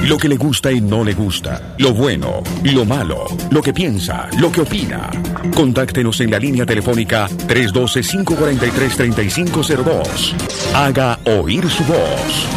Lo que le gusta y no le gusta. Lo bueno, lo malo, lo que piensa, lo que opina. Contáctenos en la línea telefónica 312-543-3502. Haga oír su voz.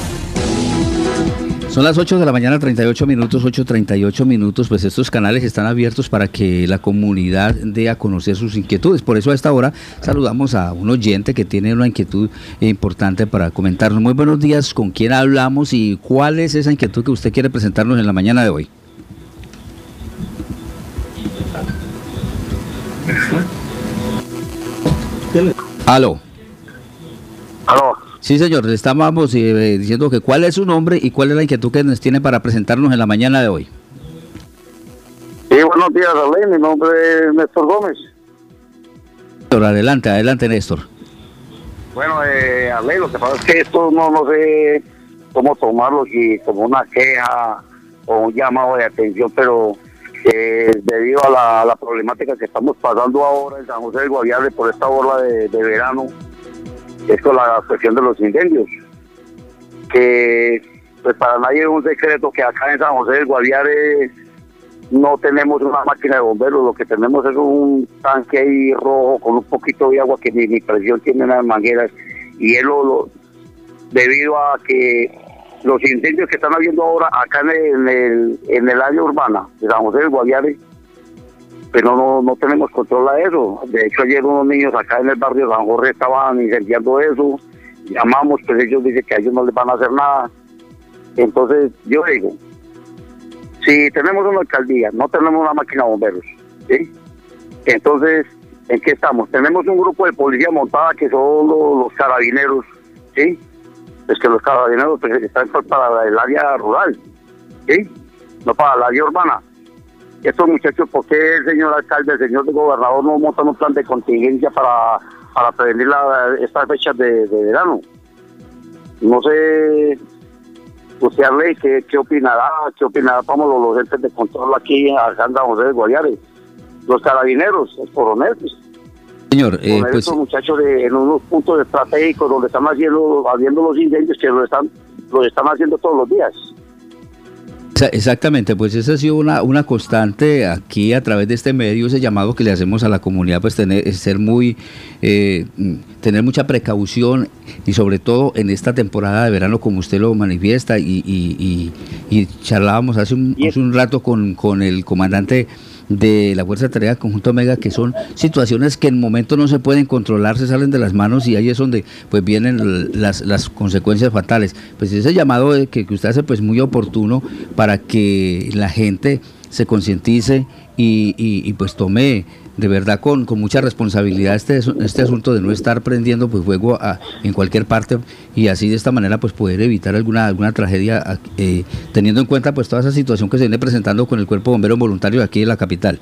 Son las 8 de la mañana, 38 minutos, 8:38 minutos, pues estos canales están abiertos para que la comunidad dé a conocer sus inquietudes. Por eso a esta hora saludamos a un oyente que tiene una inquietud importante para comentarnos. Muy buenos días, ¿con quién hablamos y cuál es esa inquietud que usted quiere presentarnos en la mañana de hoy? Aló. Aló. Sí, señor, le estábamos diciendo que cuál es su nombre y cuál es la inquietud que nos tiene para presentarnos en la mañana de hoy. Sí, buenos días, Arley. Mi nombre es Néstor Gómez. Adelante, Néstor. Bueno, Arley, lo que pasa es que esto no sé cómo tomarlo, si como una queja o un llamado de atención, pero debido a la problemática que estamos pasando ahora en San José del Guaviare por esta ola de verano, es con la cuestión de los incendios, que pues para nadie es un secreto que acá en San José del Guaviare no tenemos una máquina de bomberos, lo que tenemos es un tanque ahí rojo con un poquito de agua que ni presión tiene las mangueras, y es debido a que los incendios que están habiendo ahora acá en el área urbana de San José del Guaviare, pero no tenemos control a eso. De hecho, ayer unos niños acá en el barrio San Jorge estaban incendiando eso, llamamos, pues ellos dicen que a ellos no les van a hacer nada. Entonces, yo digo, si tenemos una alcaldía, no tenemos una máquina de bomberos, ¿sí? Entonces, ¿en qué estamos? Tenemos un grupo de policía montada que son los carabineros, ¿sí? Es que los carabineros pues, están para el área rural, ¿sí? No para el área urbana. Estos muchachos, ¿por qué el señor alcalde, el señor gobernador no montan un plan de contingencia para prevenir estas fechas de verano? No sé, usted Arley, ¿qué opinará? ¿Qué opinará como los entes de control aquí en San José de Guaviare? Los carabineros, los coroneles. Señor, pues estos muchachos en unos puntos estratégicos donde están haciendo los incendios que los están haciendo todos los días. Exactamente, pues esa ha sido una constante aquí a través de este medio, ese llamado que le hacemos a la comunidad, pues tener mucha precaución y sobre todo en esta temporada de verano, como usted lo manifiesta, y charlábamos hace un rato con el comandante de la Fuerza de Tarea Conjunto Omega, que son situaciones que en momento no se pueden controlar, se salen de las manos y ahí es donde pues vienen las consecuencias fatales. Pues ese llamado que usted hace pues muy oportuno para que la gente se concientice y pues tome de verdad con mucha responsabilidad este asunto de no estar prendiendo pues fuego en cualquier parte, y así de esta manera pues poder evitar alguna tragedia, teniendo en cuenta pues toda esa situación que se viene presentando con el Cuerpo de Bomberos Voluntarios aquí en la capital.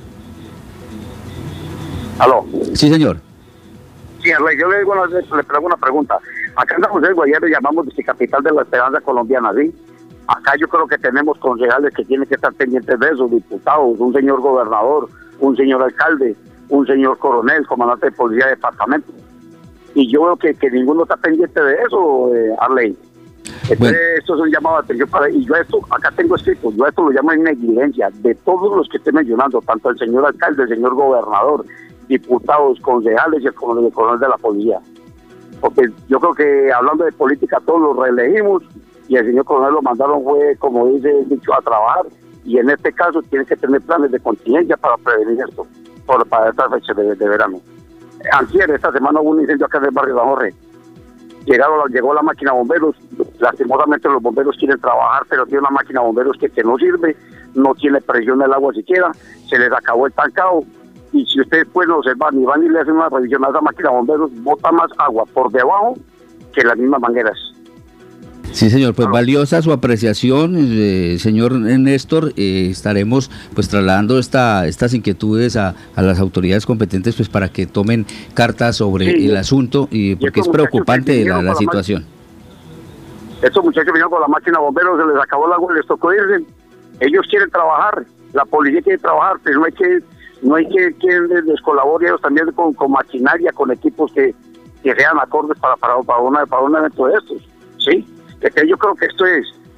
¿Aló? Sí, señor. Sí, yo le hago una pregunta. Acá en San José del Guaviare llamamos de capital de la esperanza colombiana, ¿sí? Acá yo creo que tenemos concejales que tienen que estar pendientes de eso, diputados, un señor gobernador, un señor alcalde, un señor coronel, comandante de policía de departamento. Y yo veo que ninguno está pendiente de eso, Arley. Entonces, esto es un llamado de atención y yo esto, acá tengo escrito, yo esto lo llamo en negligencia de todos los que estoy mencionando, tanto el señor alcalde, el señor gobernador, diputados, concejales y el coronel de la policía. Porque yo creo que hablando de política todos los reelegimos y el señor coronel lo mandaron fue, como dice el dicho, a trabajar, y en este caso tiene que tener planes de contingencia para prevenir esto, para estas fechas de verano. Antier, esta semana hubo un incendio acá en el barrio San Jorge. Llegó la máquina de bomberos, lastimosamente los bomberos quieren trabajar, pero tiene una máquina de bomberos que no sirve, no tiene presión el agua siquiera, se les acabó el tancado, y si ustedes pueden observar, ni van y le hacen una revisión a esa máquina de bomberos, bota más agua por debajo que las mismas mangueras. Sí, señor, pues valiosa su apreciación, señor Néstor. Estaremos pues trasladando estas inquietudes a las autoridades competentes pues para que tomen cartas sobre el asunto, y porque es preocupante la situación. Estos muchachos vinieron con la máquina de bomberos, se les acabó el agua y les tocó irse. Ellos quieren trabajar, la policía quiere trabajar, pero no hay que les colabore ellos también con maquinaria, con equipos que sean acordes para un evento de estos, ¿sí? Que yo creo que esto es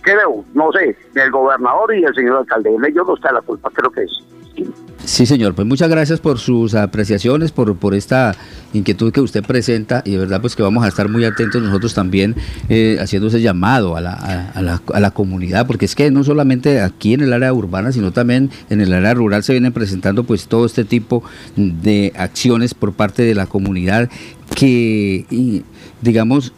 creo, no sé, el gobernador y el señor alcalde. En ellos no está la culpa, creo que es. Sí, señor, pues muchas gracias por sus apreciaciones, por esta inquietud que usted presenta, y de verdad pues que vamos a estar muy atentos nosotros también haciendo ese llamado a la comunidad, porque es que no solamente aquí en el área urbana, sino también en el área rural se vienen presentando pues todo este tipo de acciones por parte de la comunidad que digamos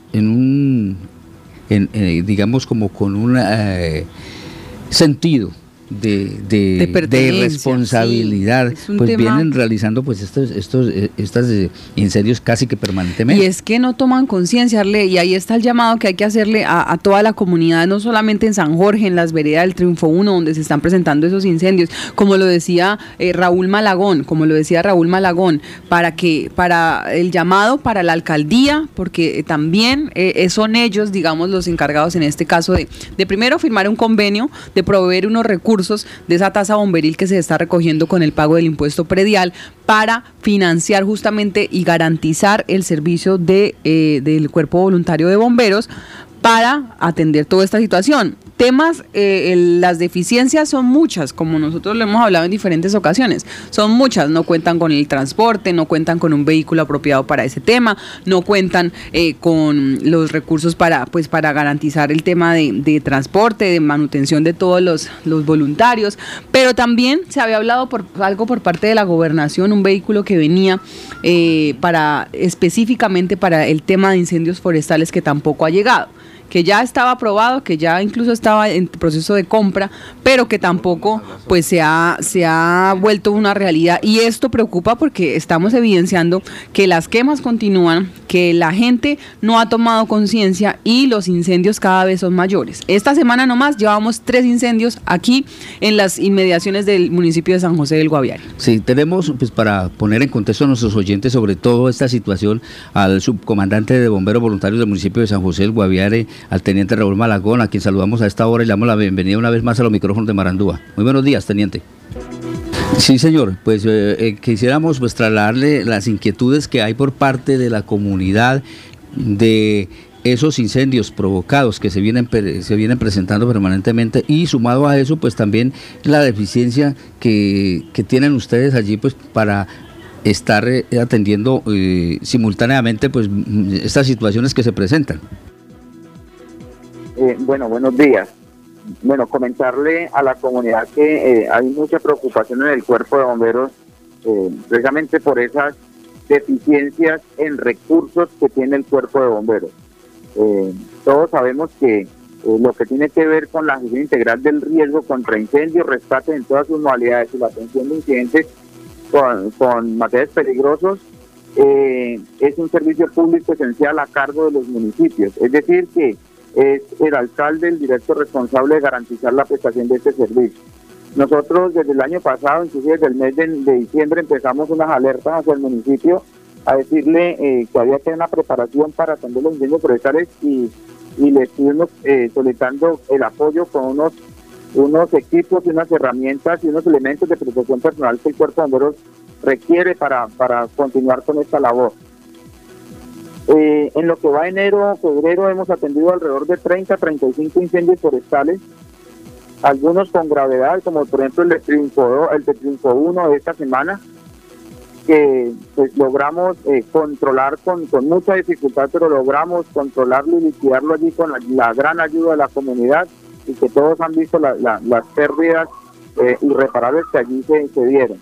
digamos como con un sentido de responsabilidad, sí, pues tema, vienen realizando pues estos incendios casi que permanentemente. Y es que no toman conciencia, Arle, y ahí está el llamado que hay que hacerle a toda la comunidad, no solamente en San Jorge, en las veredas del Triunfo 1, donde se están presentando esos incendios, como lo decía Raúl Malagón, para el llamado para la alcaldía, porque también son ellos, digamos, los encargados en este caso de primero firmar un convenio, de proveer unos recursos de esa tasa bomberil que se está recogiendo con el pago del impuesto predial para financiar justamente y garantizar el servicio del Cuerpo Voluntario de Bomberos para atender toda esta situación. Temas, las deficiencias son muchas, como nosotros lo hemos hablado en diferentes ocasiones, son muchas, no cuentan con el transporte, no cuentan con un vehículo apropiado para ese tema, no cuentan con los recursos para garantizar el tema de transporte, de manutención de todos los voluntarios, pero también se había hablado algo por parte de la gobernación, un vehículo que venía específicamente para el tema de incendios forestales que tampoco ha llegado, que ya estaba aprobado, que ya incluso estaba en proceso de compra, pero que tampoco pues se ha vuelto una realidad, y esto preocupa porque estamos evidenciando que las quemas continúan, que la gente no ha tomado conciencia y los incendios cada vez son mayores. Esta semana nomás llevamos 3 incendios aquí en las inmediaciones del municipio de San José del Guaviare. Sí, tenemos pues para poner en contexto a nuestros oyentes sobre todo esta situación al subcomandante de bomberos voluntarios del municipio de San José del Guaviare, al teniente Raúl Malagón, a quien saludamos a esta hora y le damos la bienvenida una vez más a los micrófonos de Marandúa. Muy buenos días, teniente. Sí, señor, pues quisiéramos pues trasladarle las inquietudes que hay por parte de la comunidad de esos incendios provocados que se vienen presentando permanentemente, y sumado a eso pues también la deficiencia que tienen ustedes allí pues para estar atendiendo simultáneamente pues estas situaciones que se presentan. Buenos días. Bueno, comentarle a la comunidad que hay mucha preocupación en el cuerpo de bomberos, precisamente por esas deficiencias en recursos que tiene el cuerpo de bomberos. Todos sabemos que lo que tiene que ver con la gestión integral del riesgo contra incendios, rescate en todas sus modalidades y la atención de incidentes con materiales peligrosos, es un servicio público esencial a cargo de los municipios. Es decir, que es el alcalde el directo responsable de garantizar la prestación de este servicio. Nosotros desde el año pasado, inclusive desde el mes de diciembre, empezamos unas alertas hacia el municipio a decirle que había que tener una preparación para atender los incendios forestales, y le estuvimos solicitando el apoyo con unos equipos y unas herramientas y unos elementos de protección personal que el cuerpo de bomberos requiere para continuar con esta labor. En lo que va enero, febrero, hemos atendido alrededor de 30-35 incendios forestales, algunos con gravedad, como por ejemplo el de Triunfo 1 de esta semana, que pues logramos controlar con mucha dificultad, pero logramos controlarlo y liquidarlo allí con la gran ayuda de la comunidad, y que todos han visto las pérdidas irreparables que allí se dieron.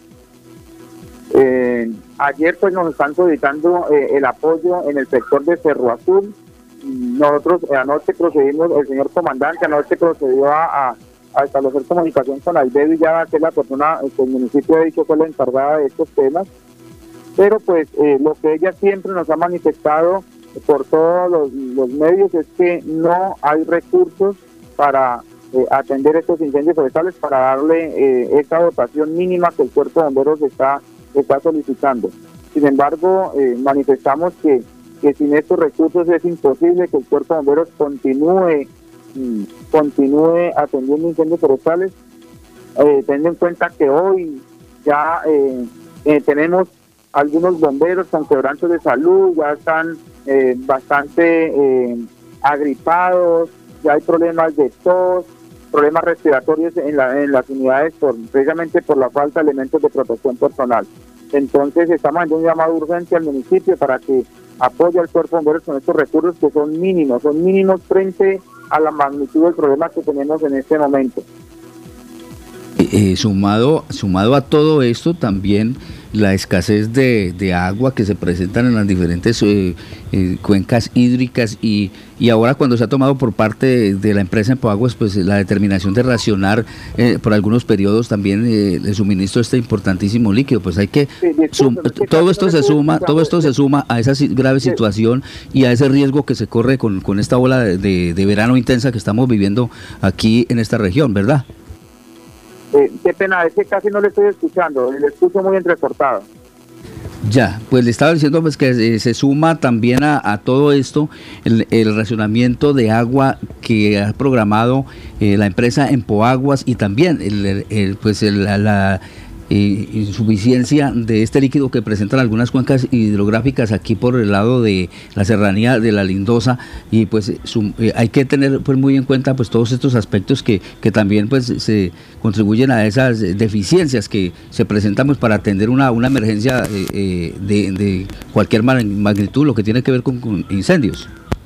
Ayer pues nos están solicitando el apoyo en el sector de Cerro Azul. Nosotros anoche procedimos, el señor comandante anoche procedió a establecer comunicación con Albedo, y ya que es la persona que el municipio ha dicho fue la encargada de estos temas, pero pues lo que ella siempre nos ha manifestado por todos los medios es que no hay recursos para atender estos incendios forestales, para darle esta dotación mínima que el cuerpo de bomberos está solicitando. Sin embargo, manifestamos que sin estos recursos es imposible que el cuerpo de bomberos continúe atendiendo incendios forestales, teniendo en cuenta que hoy ya tenemos algunos bomberos con quebrantos de salud, ya están bastante agripados, ya hay problemas de tos, problemas respiratorios en las unidades precisamente por la falta de elementos de protección personal. Entonces estamos haciendo un llamado de urgencia al municipio para que apoye al cuerpo de bomberos con estos recursos que son mínimos frente a la magnitud del problema que tenemos en este momento. Sumado a todo esto, también la escasez de agua que se presentan en las diferentes cuencas hídricas y ahora cuando se ha tomado por parte de la empresa Empoaguas pues la determinación de racionar por algunos periodos también el suministro de este importantísimo líquido, pues hay que todo esto se suma a esa grave situación y a ese riesgo que se corre con esta ola de verano intensa que estamos viviendo aquí en esta región, ¿verdad? Qué pena, es que casi no le estoy escuchando, le escucho muy entrecortado. Ya, pues le estaba diciendo pues que se suma también a todo esto el racionamiento de agua que ha programado la empresa Empoaguas y también la insuficiencia de este líquido que presentan algunas cuencas hidrográficas aquí por el lado de la serranía de la Lindosa y pues hay que tener pues muy en cuenta pues todos estos aspectos que también pues se contribuyen a esas deficiencias que se presentan pues para atender una emergencia de cualquier magnitud, lo que tiene que ver con incendios.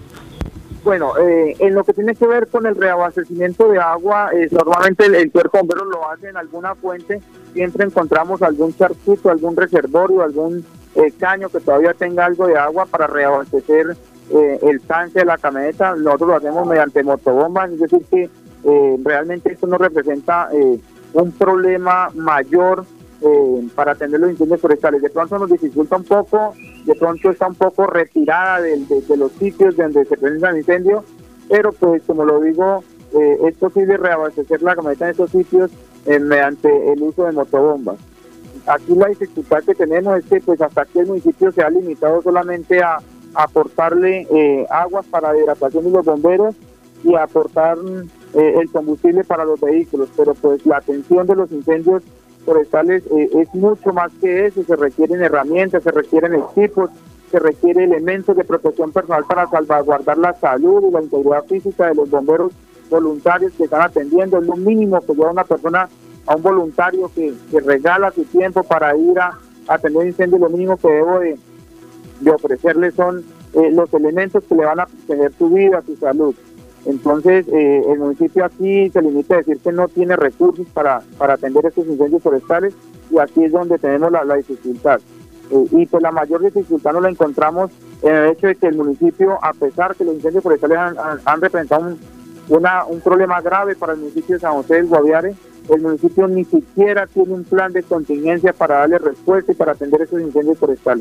Bueno, en lo que tiene que ver con el reabastecimiento de agua, normalmente el cuerpo de bomberos lo hace en alguna fuente, siempre encontramos algún charquito, algún reservorio, algún caño que todavía tenga algo de agua para reabastecer el tanque de la camioneta. Nosotros lo hacemos mediante motobombas, es decir que realmente esto no representa un problema mayor para atender los incendios forestales. De pronto nos dificulta un poco, de pronto está un poco retirada de los sitios donde se presenta el incendio, pero pues como lo digo, es posible reabastecer la camioneta en estos sitios mediante el uso de motobombas. Aquí la dificultad que tenemos es que pues hasta aquí el municipio se ha limitado solamente a aportarle aguas para la hidratación de los bomberos y a aportar el combustible para los vehículos, pero pues la atención de los incendios forestales es mucho más que eso. Se requieren herramientas, se requieren equipos, se requiere elementos de protección personal para salvaguardar la salud y la integridad física de los bomberos voluntarios que están atendiendo. Es lo mínimo que lleva una persona, a un voluntario que regala su tiempo para ir a atender incendios. Lo mínimo que debo de ofrecerle son los elementos que le van a proteger su vida, su salud. Entonces, el municipio aquí se limita a decir que no tiene recursos para atender estos incendios forestales y aquí es donde tenemos la dificultad. Y pues la mayor dificultad nos la encontramos en el hecho de que el municipio, a pesar que los incendios forestales han representado un problema grave para el municipio de San José del Guaviare, el municipio ni siquiera tiene un plan de contingencia para darle respuesta y para atender esos incendios forestales.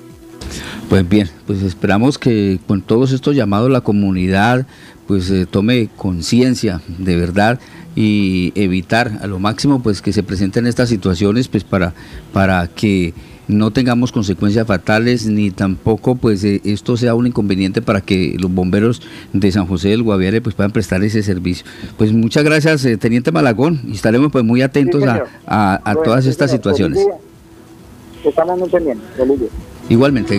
Pues bien, pues esperamos que con todos estos llamados la comunidad pues tome conciencia de verdad y evitar a lo máximo pues que se presenten estas situaciones pues para que no tengamos consecuencias fatales ni tampoco pues esto sea un inconveniente para que los bomberos de San José del Guaviare pues puedan prestar ese servicio. Pues muchas gracias, Teniente Malagón, y estaremos pues muy atentos a todas estas situaciones. Estamos muy pendientes. Feliz día. Igualmente,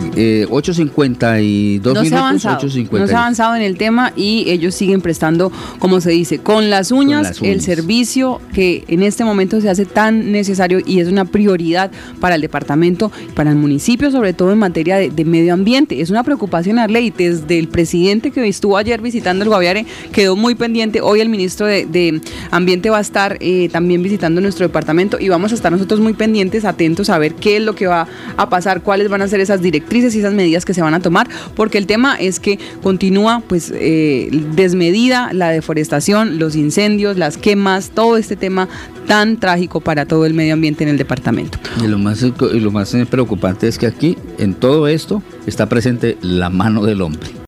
8:52 minutos. No se ha avanzado en el tema y ellos siguen prestando, como se dice, con las uñas, el servicio que en este momento se hace tan necesario y es una prioridad para el departamento, para el municipio, sobre todo en materia de medio ambiente. Es una preocupación, Arley, desde el presidente que estuvo ayer visitando el Guaviare, quedó muy pendiente. Hoy el ministro de Ambiente va a estar también visitando nuestro departamento y vamos a estar nosotros muy pendientes, atentos a ver qué es lo que va a pasar, cuáles van a ser esas directrices y esas medidas que se van a tomar, porque el tema es que continúa pues desmedida la deforestación, los incendios, las quemas, todo este tema tan trágico para todo el medio ambiente en el departamento. Y lo más preocupante es que aquí en todo esto está presente la mano del hombre.